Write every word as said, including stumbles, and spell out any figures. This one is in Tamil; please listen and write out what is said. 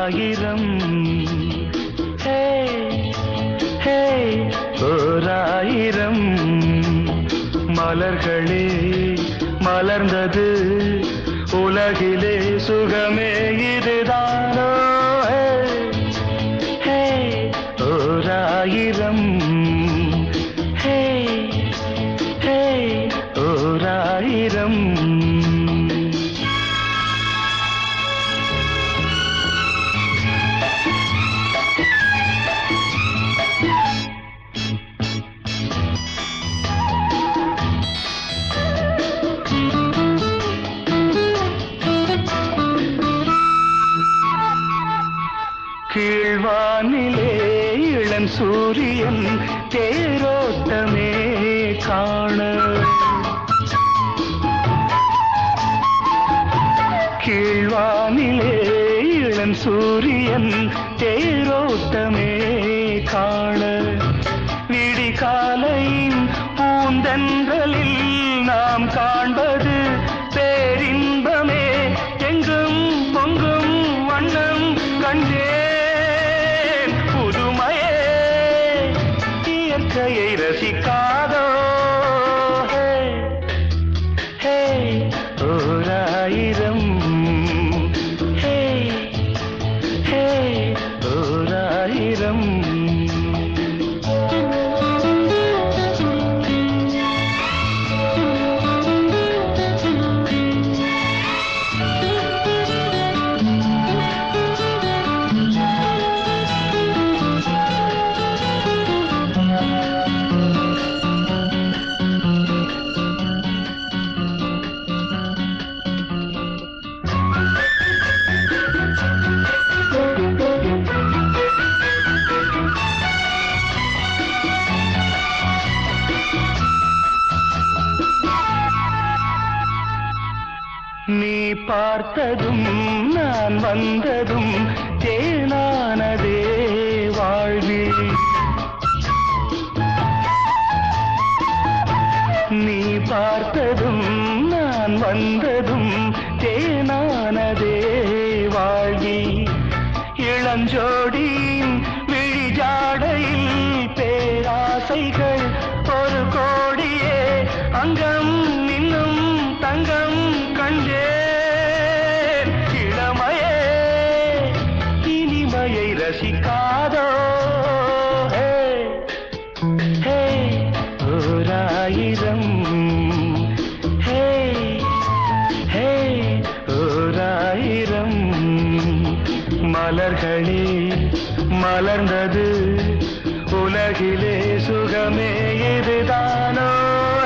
ஓராயிரம் ஹே ஹே ஓராயிரம் மலர்களே மலர்ந்தது உலகிலே சுகமே இதுதானோ ஹே ஓராயிரம் ஹே ஹே ஓராயிரம் கீழ்வானிலே இளம் சூரியன் தேரோட்டமே காண கீழ்வானிலே இளம் சூரியன் தேரோட்டமே காண விடிகாலையின் பூந்தென்றலில் நாம் காண்பது பேரின்பமே எங்கும் பொங்கும் வண்ணம் கண்டே இயற்கையை ரசிக்காதோ ஹே ஹே ஓராயிரம் ஹே ஹே ஓராயிரம் நீ பார்த்ததும் நான் வந்ததும் தேனானதே வாழ்வில் நீ பார்த்ததும் நான் வந்ததும் தேனானதே வாழ்வில் இளஞ்சோடியின் விழிஜாடையில் பேராசைகள் ஒரு கோடியே அங்கம் இன்னும் தங்கம் கண்டேன் இளமையே இனிமையை ரசிக்காதோ ஹே ஹே ஓராயிரம் ஹே ஹே ஓராயிரம் மலர்களே மலர்ந்தது உலகிலே சுகமே இதுதானோ